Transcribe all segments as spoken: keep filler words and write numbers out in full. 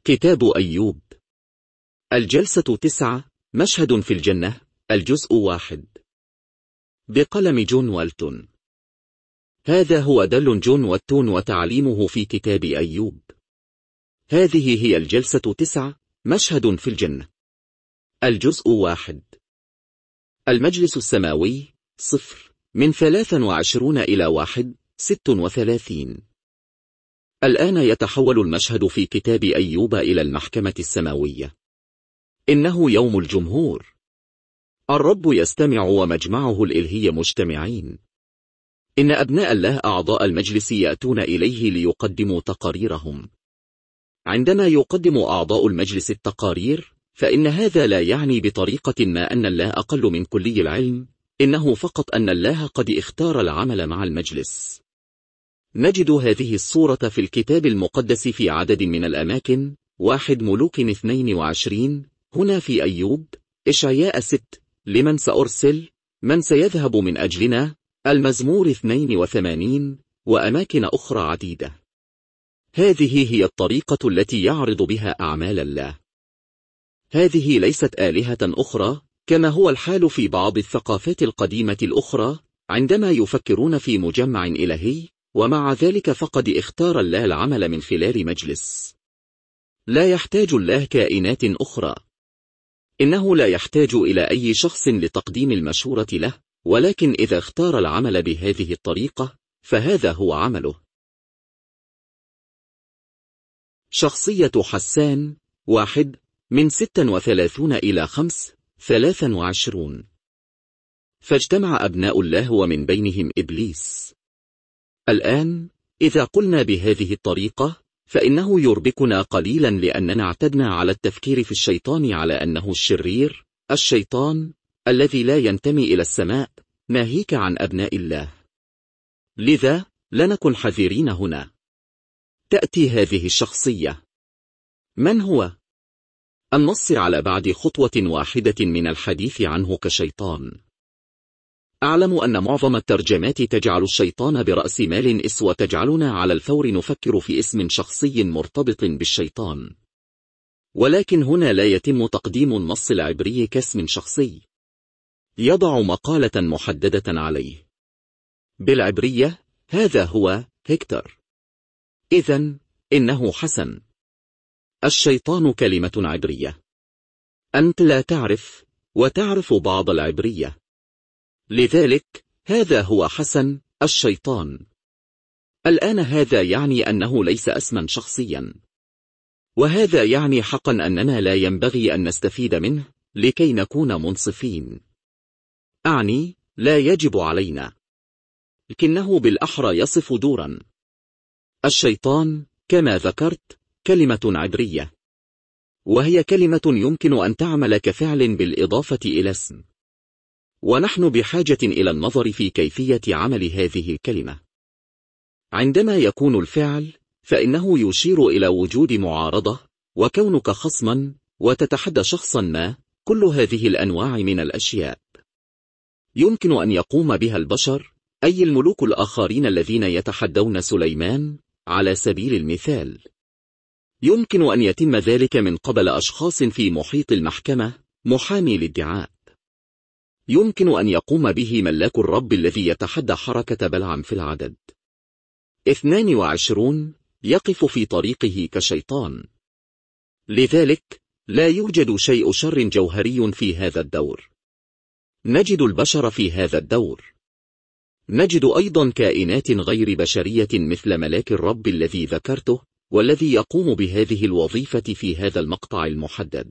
كتاب أيوب. الجلسة تسعة، مشهد في الجنة، الجزء واحد. بقلم جون والتون. هذا هو دل جون والتون وتعليمه في كتاب أيوب. هذه هي الجلسة تسعة، مشهد في الجنة، الجزء واحد. المجلس السماوي صفر من ثلاث وعشرون إلى واحد ست وثلاثين. الآن يتحول المشهد في كتاب أيوب إلى المحكمة السماوية. إنه يوم الجمهور. الرب يستمع ومجمعه الإلهي مجتمعين. إن أبناء الله أعضاء المجلس يأتون إليه ليقدموا تقاريرهم. عندما يقدم أعضاء المجلس التقارير، فإن هذا لا يعني بطريقة ما أن الله أقل من كلي العلم، إنه فقط أن الله قد اختار العمل مع المجلس. نجد هذه الصورة في الكتاب المقدس في عدد من الأماكن. واحد ملوك اثنين وعشرين، هنا في أيوب، إشعياء ست، لمن سأرسل، من سيذهب من أجلنا، المزمور اثنين وثمانين، وأماكن أخرى عديدة. هذه هي الطريقة التي يعرض بها أعمال الله. هذه ليست آلهة أخرى، كما هو الحال في بعض الثقافات القديمة الأخرى، عندما يفكرون في مجمع إلهي، ومع ذلك فقد اختار الله العمل من خلال مجلس. لا يحتاج الله كائنات أخرى. إنه لا يحتاج إلى أي شخص لتقديم المشورة له، ولكن إذا اختار العمل بهذه الطريقة، فهذا هو عمله. شخصية حسان واحد من ست وثلاثون إلى خمس ثلاث وعشرون. فاجتمع أبناء الله ومن بينهم إبليس. الآن إذا قلنا بهذه الطريقة، فإنه يربكنا قليلا لأننا اعتدنا على التفكير في الشيطان على أنه الشرير، الشيطان الذي لا ينتمي إلى السماء، ناهيك عن أبناء الله. لذا لنكن حذرين هنا. تأتي هذه الشخصية. من هو؟ النص على بعد خطوة واحدة من الحديث عنه كشيطان. أعلم أن معظم الترجمات تجعل الشيطان برأس مال إس، وتجعلنا على الفور نفكر في اسم شخصي مرتبط بالشيطان. ولكن هنا لا يتم تقديم النص العبري كاسم شخصي. يضع مقالة محددة عليه. بالعبرية هذا هو هكتر. إذن إنه حسن. الشيطان كلمة عبرية. أنت لا تعرف، وتعرف بعض العبرية. لذلك هذا هو حسن الشيطان. الآن هذا يعني أنه ليس اسما شخصيا، وهذا يعني حقا أننا لا ينبغي أن نستفيد منه لكي نكون منصفين. أعني لا يجب علينا، لكنه بالأحرى يصف دورا. الشيطان كما ذكرت كلمة عبرية، وهي كلمة يمكن أن تعمل كفعل بالإضافة إلى اسم. ونحن بحاجة إلى النظر في كيفية عمل هذه الكلمة. عندما يكون الفعل، فإنه يشير إلى وجود معارضة، وكونك خصما، وتتحدى شخصا ما. كل هذه الأنواع من الأشياء يمكن أن يقوم بها البشر، أي الملوك الآخرين الذين يتحدون سليمان على سبيل المثال. يمكن أن يتم ذلك من قبل أشخاص في محيط المحكمة، محامي الادعاء. يمكن أن يقوم به ملاك الرب الذي يتحدى حركة بلعم في العدد اثنان وعشرون، يقف في طريقه كشيطان. لذلك لا يوجد شيء شر جوهري في هذا الدور. نجد البشر في هذا الدور. نجد أيضا كائنات غير بشرية مثل ملاك الرب الذي ذكرته، والذي يقوم بهذه الوظيفة في هذا المقطع المحدد.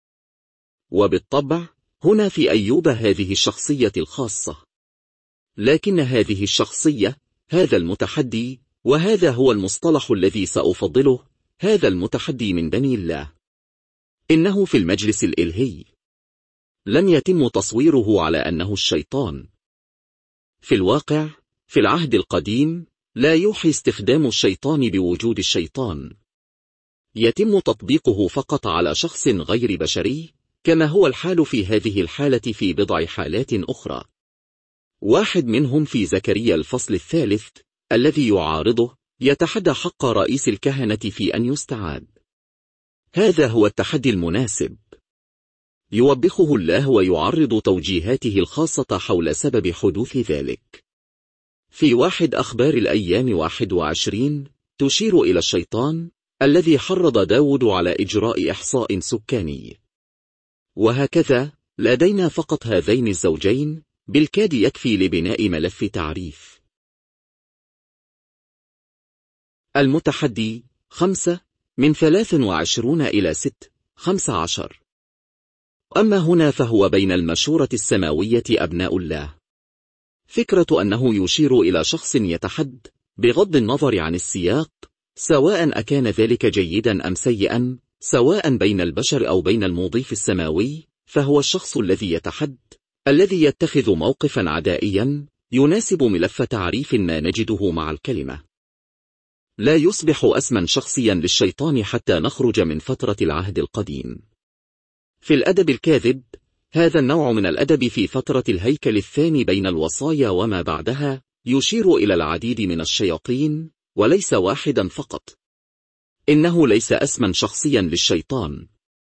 وبالطبع هنا في أيوب هذه الشخصية الخاصة. لكن هذه الشخصية، هذا المتحدي، وهذا هو المصطلح الذي سأفضله، هذا المتحدي من بني الله. إنه في المجلس الإلهي. لم يتم تصويره على أنه الشيطان. في الواقع في العهد القديم لا يوحي استخدام الشيطان بوجود الشيطان. يتم تطبيقه فقط على شخص غير بشري، كما هو الحال في هذه الحالة في بضع حالات أخرى. واحد منهم في زكريا الفصل الثالث، الذي يعارضه يتحدى حق رئيس الكهنة في أن يستعاد. هذا هو التحدي المناسب. يوبخه الله ويعرض توجيهاته الخاصة حول سبب حدوث ذلك. في واحد أخبار الأيام واحد وعشرين تشير إلى الشيطان الذي حرض داود على إجراء إحصاء سكاني. وهكذا لدينا فقط هذين الزوجين بالكاد يكفي لبناء ملف تعريف. المتحدي خمسة من ثلاث وعشرون إلى ست خمس عشر. أما هنا فهو بين المشورة السماوية أبناء الله. فكرة أنه يشير إلى شخص يتحد بغض النظر عن السياق، سواء أكان ذلك جيدا أم سيئا، سواء بين البشر أو بين المضيف السماوي، فهو الشخص الذي يتحد، الذي يتخذ موقفا عدائيا يناسب ملف تعريف ما نجده مع الكلمة. لا يصبح اسما شخصيا للشيطان حتى نخرج من فترة العهد القديم. في الأدب الكاذب، هذا النوع من الأدب في فترة الهيكل الثاني بين الوصايا وما بعدها يشير إلى العديد من الشياطين وليس واحدا فقط. إنه ليس اسما شخصيا للشيطان.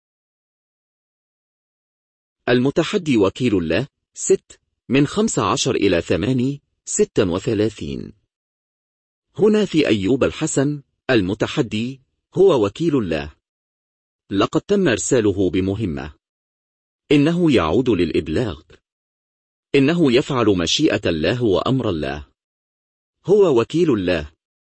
المتحدي وكيل الله ست من خمس عشر إلى ثمان ست وثلاثين. هنا في أيوب الحسن المتحدي هو وكيل الله. لقد تم إرساله بمهمة. إنه يعود للإبلاغ. إنه يفعل مشيئة الله وأمر الله. هو وكيل الله.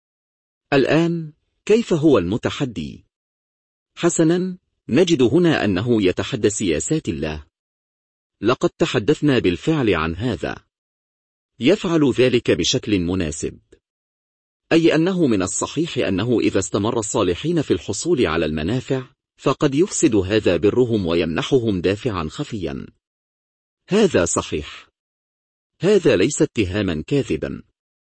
الآن كيف هو المتحدي؟ حسنا، نجد هنا أنه يتحدى سياسات الله. لقد تحدثنا بالفعل عن هذا. يفعل ذلك بشكل مناسب، أي أنه من الصحيح أنه إذا استمر الصالحين في الحصول على المنافع فقد يفسد هذا برهم ويمنحهم دافعا خفيا. هذا صحيح. هذا ليس اتهاما كاذبا.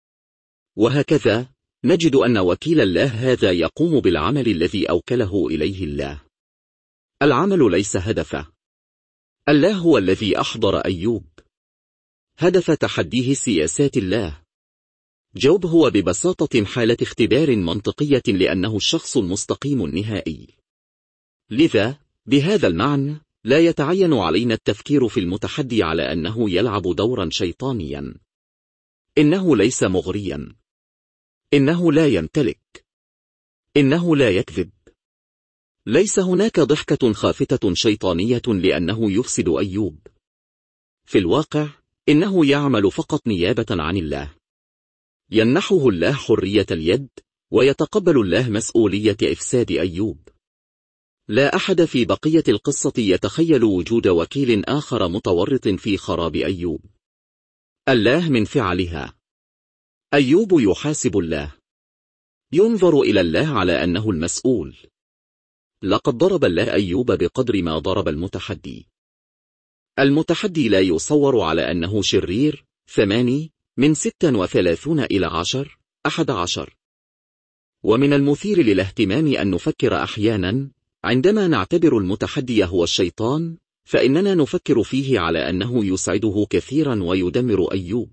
وهكذا نجد أن وكيل الله هذا يقوم بالعمل الذي أوكله إليه الله. العمل ليس هدفه. الله هو الذي أحضر أيوب. هدف تحديه سياسات الله. جوب هو ببساطة حالة اختبار منطقية لأنه الشخص المستقيم النهائي. لذا بهذا المعنى لا يتعين علينا التفكير في المتحدي على أنه يلعب دورا شيطانيا. إنه ليس مغريا. إنه لا يمتلك. إنه لا يكذب. ليس هناك ضحكة خافتة شيطانية لأنه يفسد أيوب. في الواقع إنه يعمل فقط نيابة عن الله. يمنحه الله حرية اليد ويتقبل الله مسؤولية إفساد أيوب. لا أحد في بقية القصة يتخيل وجود وكيل آخر متورط في خراب أيوب. الله من فعلها. أيوب يحاسب الله. ينظر إلى الله على أنه المسؤول. لقد ضرب الله أيوب بقدر ما ضرب المتحدي. المتحدي لا يصور على أنه شرير. ثماني من ست وثلاثون إلى عشر أحد عشر. ومن المثير للاهتمام أن نفكر أحيانا عندما نعتبر المتحدي هو الشيطان فإننا نفكر فيه على أنه يسعده كثيرا ويدمر أيوب،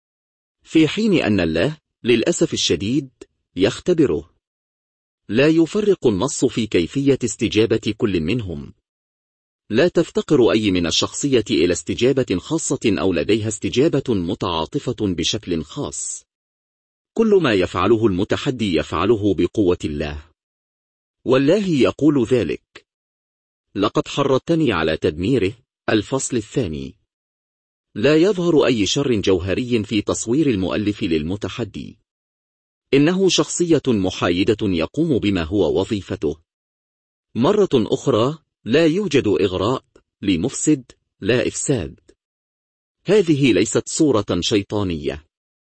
في حين أن الله للأسف الشديد يختبره. لا يفرق النص في كيفية استجابة كل منهم. لا تفتقر أي من الشخصية إلى استجابة خاصة أو لديها استجابة متعاطفة بشكل خاص. كل ما يفعله المتحدي يفعله بقوة الله، والله يقول ذلك. لقد حرضتني على تدميره. الفصل الثاني. لا يظهر أي شر جوهري في تصوير المؤلف للمتحدي. إنه شخصية محايدة يقوم بما هو وظيفته. مرة أخرى لا يوجد إغراء لمفسد، لا إفساد. هذه ليست صورة شيطانية.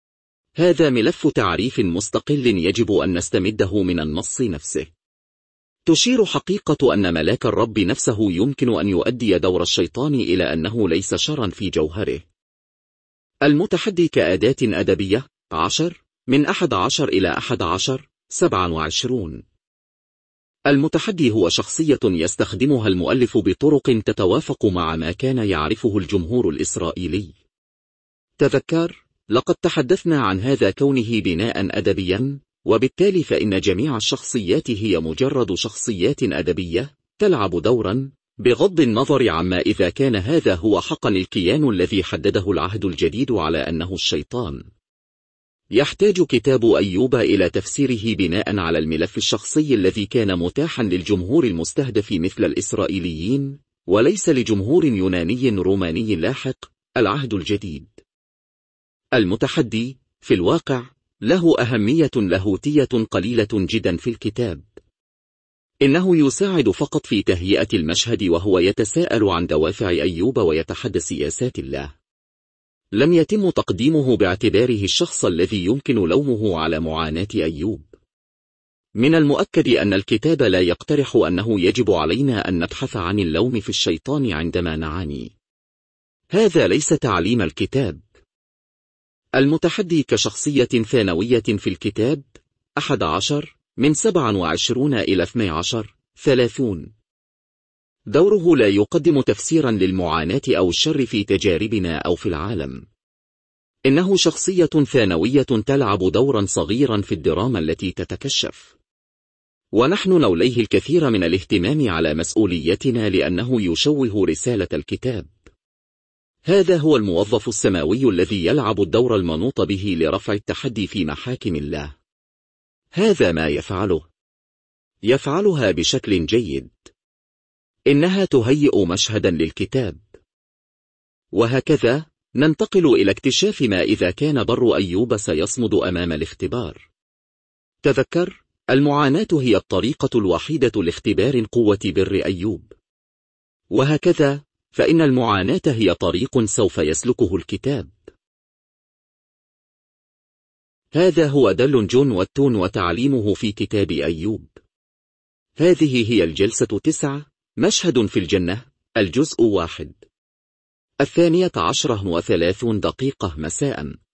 هذا ملف تعريف مستقل يجب أن نستمده من النص نفسه. تشير حقيقة أن ملاك الرب نفسه يمكن أن يؤدي دور الشيطان إلى أنه ليس شرا في جوهره. المتحدي كأداة أدبية عشر من أحد عشر إلى أحد عشر سبعة وعشرون. المتحدي هو شخصية يستخدمها المؤلف بطرق تتوافق مع ما كان يعرفه الجمهور الإسرائيلي. تذكر، لقد تحدثنا عن هذا كونه بناء أدبيا، وبالتالي فإن جميع الشخصيات هي مجرد شخصيات أدبية تلعب دورا، بغض النظر عما إذا كان هذا هو حقا الكيان الذي حدده العهد الجديد على أنه الشيطان. يحتاج كتاب أيوب إلى تفسيره بناء على الملف الشخصي الذي كان متاحا للجمهور المستهدف مثل الإسرائيليين، وليس لجمهور يوناني روماني لاحق. العهد الجديد المتحدي في الواقع له أهمية لاهوتية قليلة جدا في الكتاب. إنه يساعد فقط في تهيئة المشهد وهو يتساءل عن دوافع أيوب ويتحدى سياسات الله. لم يتم تقديمه باعتباره الشخص الذي يمكن لومه على معاناة أيوب. من المؤكد أن الكتاب لا يقترح أنه يجب علينا أن نبحث عن اللوم في الشيطان عندما نعاني. هذا ليس تعليم الكتاب. المتحدي كشخصية ثانوية في الكتاب أحد عشر من سبعة وعشرين إلى اثني عشر ثلاثون. دوره لا يقدم تفسيرا للمعاناة أو الشر في تجاربنا أو في العالم. إنه شخصية ثانوية تلعب دورا صغيرا في الدراما التي تتكشف، ونحن نوليه الكثير من الاهتمام على مسؤوليتنا لأنه يشوه رسالة الكتاب. هذا هو الموظف السماوي الذي يلعب الدور المنوط به لرفع التحدي في محاكم الله. هذا ما يفعله. يفعلها بشكل جيد. إنها تهيئ مشهدا للكتاب. وهكذا ننتقل إلى اكتشاف ما إذا كان بر أيوب سيصمد أمام الاختبار. تذكر، المعاناة هي الطريقة الوحيدة لاختبار قوة بر أيوب. وهكذا فإن المعاناة هي طريق سوف يسلكه الكتاب. هذا هو دل جون واتون وتعليمه في كتاب أيوب. هذه هي الجلسة تسعة، مشهد في الجنة، الجزء واحد. الثانية عشرة وثلاثون دقيقة مساء.